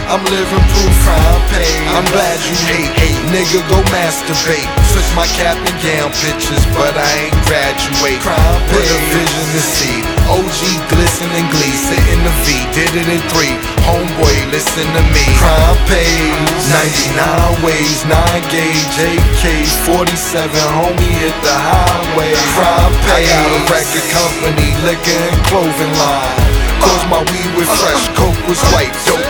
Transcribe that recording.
I'm living proof, crime paid. I'm glad you hate, nigga go masturbate. Switch my cap and gown pictures, but I ain't graduate. Crime paid, with a vision to see. OG glisten and glee, sit in the V, did it in 3. Homeboy, listen to me. Crime paid, 99 ways, 9 gauge, AKs, 47, homie hit the highway. Crime paid, I got a record company, liquor and clothing line. Cause my weed was fresh, coke was white, dope